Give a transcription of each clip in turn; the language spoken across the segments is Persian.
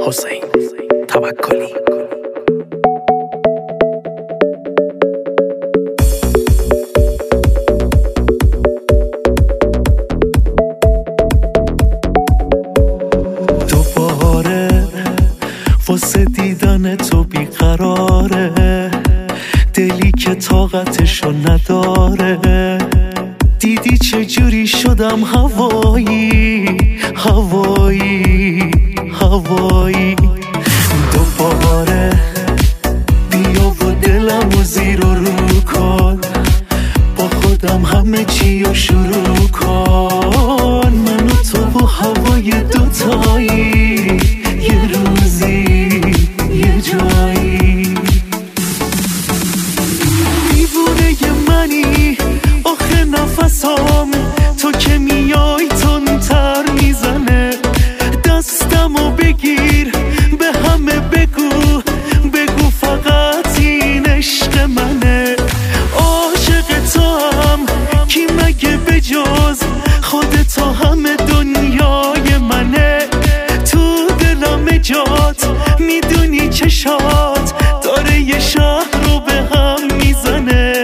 حسین توکلی. دوباره واسه دیدن تو بیقراره، دلی که طاقتشو نداره. دیدی چجوری شدم هوایی هوایی هوایی. دوباره بیا و دلمو زیر و رو کن، با خودم همه چی رو شروع کن. من و تو و هوای دوتایی، یه روزی یه جایی. دیوونه منی آخه نفسام، تو که میای تندتر میزنه. دستمو بگیر به همه بگو، بگو فقط این عشق منه. عاشق تو هم کی مگه بجز خودت، همه دنیای منه. تو دلم جات میدونی چشات داره یه شهر رو به هم میزنه.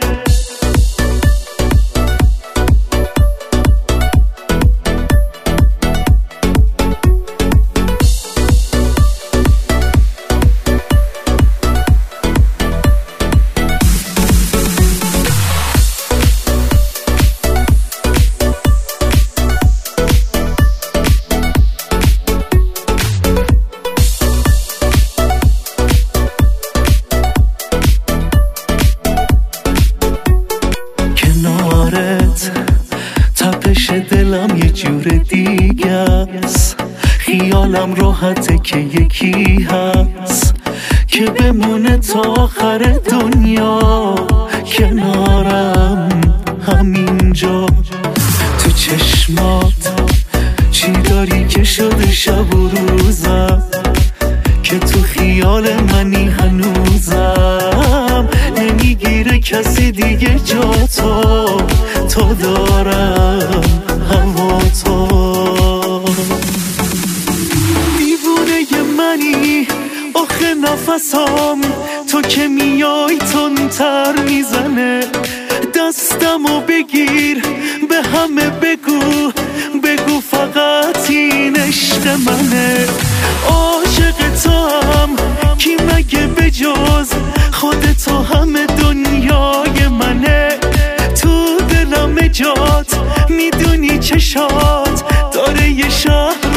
تپش دلم یه جور دیگه است، خیالم راحته که یکی هست که بمونه تا آخر دنیا کنارم همینجا. تو چشمات چی داری که شده شب و روزم، که تو خیال منی هنوزم. نمیگیره کسی دیگه جا تو دارم هوا تو. دیوونه منی آخه نفسام، تو که میای تندتر میزنه. دستمو بگیر به همه بگو، بگو فقط این عشق منه. عاشق تو هم کی مگه بجز خودت، همه دنیای منه. تو دلم جات میدونی چشات داره یه شهر